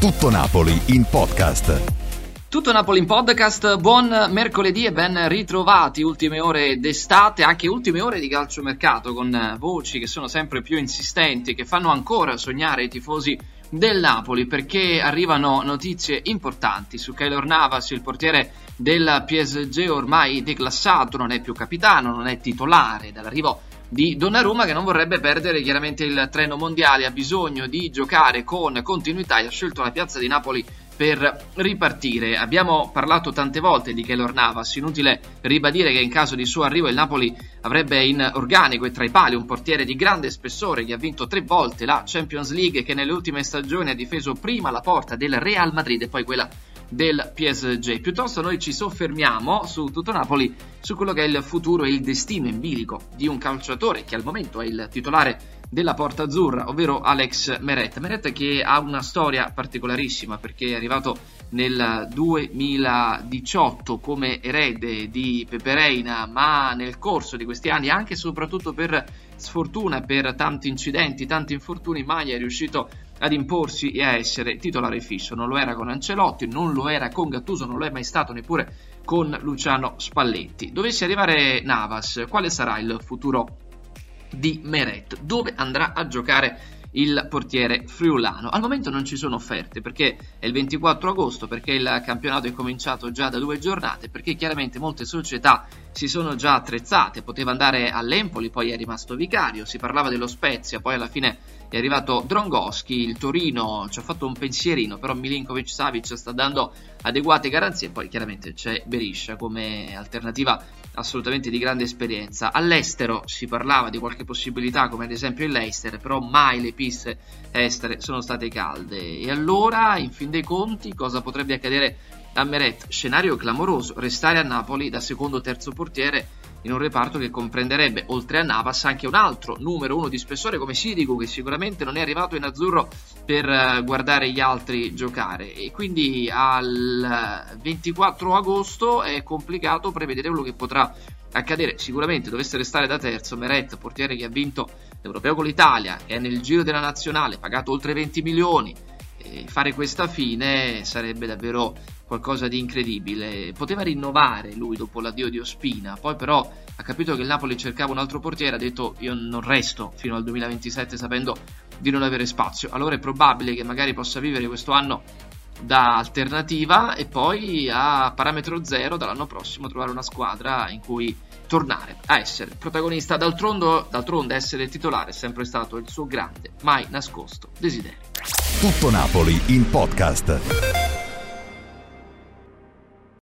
Tutto Napoli in podcast. Tutto Napoli in podcast, buon mercoledì e ben ritrovati, ultime ore d'estate, anche ultime ore di calciomercato con voci che sono sempre più insistenti, che fanno ancora sognare i tifosi del Napoli perché arrivano notizie importanti su Keylor Navas, il portiere del PSG ormai declassato, non è più capitano, non è titolare dall'arrivo di Donnarumma che non vorrebbe perdere chiaramente il treno mondiale, ha bisogno di giocare con continuità e ha scelto la piazza di Napoli per ripartire. Abbiamo parlato tante volte di Keylor Navas, inutile ribadire che in caso di suo arrivo il Napoli avrebbe in organico e tra i pali un portiere di grande spessore che ha vinto 3 volte la Champions League e che nelle ultime stagioni ha difeso prima la porta del Real Madrid e poi quella del PSG. Piuttosto noi ci soffermiamo su Tutto Napoli, su quello che è il futuro e il destino in bilico di un calciatore che al momento è il titolare della Porta Azzurra, ovvero Alex Meret. Meret che ha una storia particolarissima perché è arrivato nel 2018 come erede di Pepe Reina, ma nel corso di questi anni, anche e soprattutto per sfortuna, per tanti incidenti, tanti infortuni, mai è riuscito ad imporsi e a essere titolare fisso. Non lo era con Ancelotti, non lo era con Gattuso, non lo è mai stato neppure con Luciano Spalletti. Dovesse arrivare Navas, quale sarà il futuro di Meret? Dove andrà a giocare il portiere friulano? Al momento non ci sono offerte perché è il 24 agosto, perché il campionato è cominciato già da 2 giornate, perché chiaramente molte società si sono già attrezzate. Poteva andare all'Empoli, poi è rimasto Vicario, si parlava dello Spezia, poi alla fine è arrivato Drongoschi, il Torino ci ha fatto un pensierino, però Milinkovic-Savic sta dando adeguate garanzie, poi chiaramente c'è Berisha come alternativa assolutamente di grande esperienza. All'estero si parlava di qualche possibilità come ad esempio il Leicester, però mai le piste estere sono state calde. E allora, in fin dei conti, cosa potrebbe accadere a Meret? Scenario clamoroso: restare a Napoli da secondo o terzo portiere in un reparto che comprenderebbe, oltre a Navas, anche un altro numero 1 di spessore come Sirigu, che sicuramente non è arrivato in azzurro per guardare gli altri giocare, e quindi al 24 agosto è complicato prevedere quello che potrà accadere. Sicuramente dovesse restare da terzo Meret, portiere che ha vinto l'Europeo con l'Italia, che è nel giro della nazionale, pagato oltre 20 milioni, e fare questa fine sarebbe davvero qualcosa di incredibile. Poteva rinnovare lui dopo l'addio di Ospina, poi però ha capito che il Napoli cercava un altro portiere, ha detto io non resto fino al 2027 sapendo di non avere spazio. Allora è probabile che magari possa vivere questo anno da alternativa e poi a parametro zero dall'anno prossimo trovare una squadra in cui tornare a essere protagonista. D'altronde essere titolare è sempre stato il suo grande, mai nascosto desiderio. Tutto Napoli in podcast.